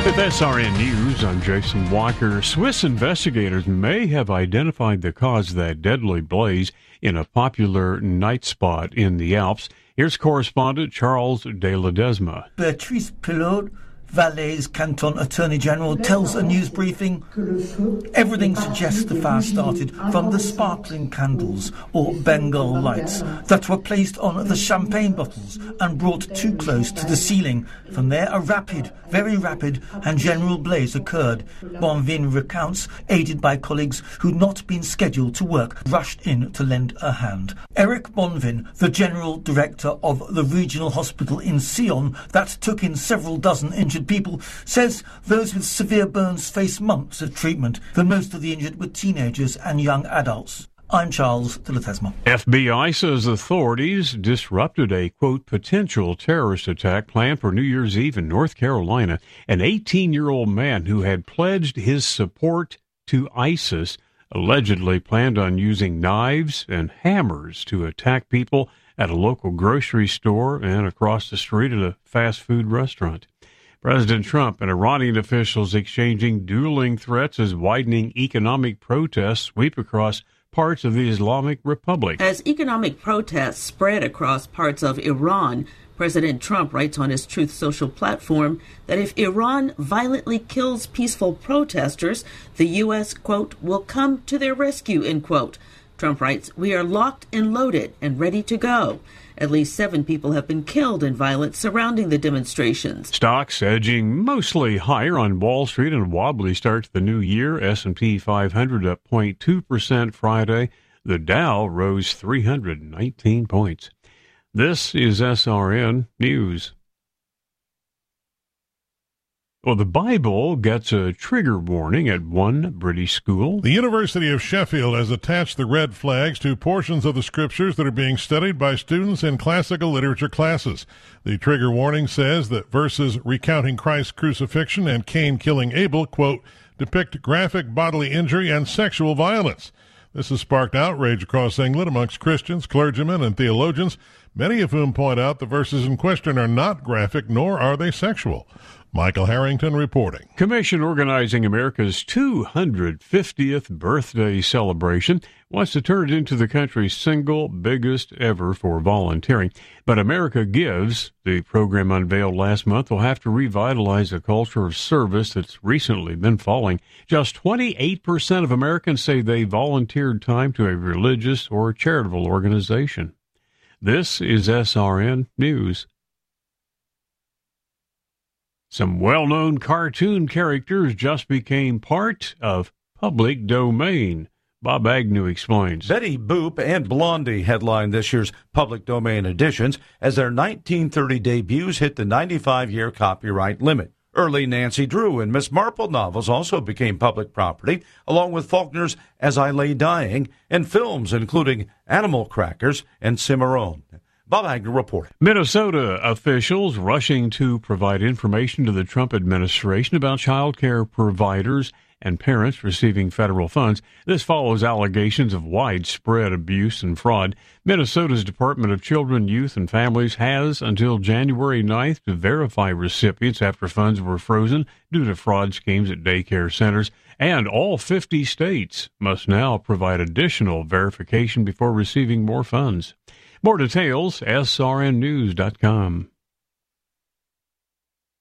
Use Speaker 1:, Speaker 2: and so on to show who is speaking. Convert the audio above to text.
Speaker 1: With SRN News, I'm Jason Walker. Swiss investigators may have identified the cause of that deadly blaze in a popular night spot in the Alps. Here's correspondent Charles de Ledesma.
Speaker 2: Beatrice Pilote, Valais Canton Attorney General, tells a news briefing everything suggests the fire started from the sparkling candles or Bengal lights that were placed on the champagne bottles and brought too close to the ceiling. From there, a rapid, very rapid and general blaze occurred. Bonvin recounts, aided by colleagues who'd not been scheduled to work, rushed in to lend a hand. Eric Bonvin, the general director of the regional hospital in Sion that took in several dozen injured people, says those with severe burns face months of treatment. The most of the injured were teenagers and young adults. I'm Charles de Ledesma.
Speaker 1: FBI says authorities disrupted a, quote, potential terrorist attack planned for New Year's Eve in North Carolina. An 18-year-old man who had pledged his support to ISIS allegedly planned on using knives and hammers to attack people at a local grocery store and across the street at a fast food restaurant. President Trump and Iranian officials exchanging dueling threats as widening economic protests sweep across parts of the Islamic Republic.
Speaker 3: As economic protests spread across parts of Iran, President Trump writes on his Truth Social platform that if Iran violently kills peaceful protesters, the U.S., quote, will come to their rescue, end quote. Trump writes, we are locked and loaded and ready to go. At least 7 people have been killed in violence surrounding the demonstrations.
Speaker 1: Stocks edging mostly higher on Wall Street in a wobbly start to the new year. S&P 500 up 0.2% Friday. The Dow rose 319 points. This is SRN News. Well, the Bible gets a trigger warning at one British school.
Speaker 4: The University of Sheffield has attached the red flags to portions of the scriptures that are being studied by students in classical literature classes. The trigger warning says that verses recounting Christ's crucifixion and Cain killing Abel, quote, depict graphic bodily injury and sexual violence. This has sparked outrage across England amongst Christians, clergymen, and theologians, many of whom point out the verses in question are not graphic, nor are they sexual. Michael Harrington reporting.
Speaker 1: Commission organizing America's 250th birthday celebration wants to turn it into the country's single biggest ever for volunteering. But America Gives, the program unveiled last month, will have to revitalize a culture of service that's recently been falling. Just 28% of Americans say they volunteered time to a religious or charitable organization. This is SRN News. Some well-known cartoon characters just became part of public domain. Bob Agnew explains.
Speaker 5: Betty Boop and Blondie headlined this year's public domain editions as their 1930 debuts hit the 95-year copyright limit. Early Nancy Drew and Miss Marple novels also became public property, along with Faulkner's As I Lay Dying and films including Animal Crackers and Cimarron. Bob Agnew reporting.
Speaker 1: Minnesota officials rushing to provide information to the Trump administration about child care providers and parents receiving federal funds. This follows allegations of widespread abuse and fraud. Minnesota's Department of Children, Youth, and Families has until January 9th to verify recipients after funds were frozen due to fraud schemes at daycare centers. And all 50 states must now provide additional verification before receiving more funds. More details, srnnews.com.